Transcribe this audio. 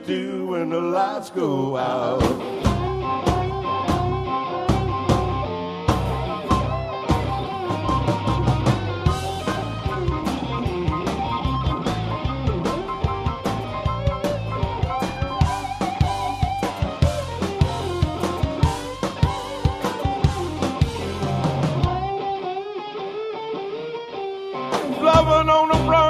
do when the lights go out. Loving on the floor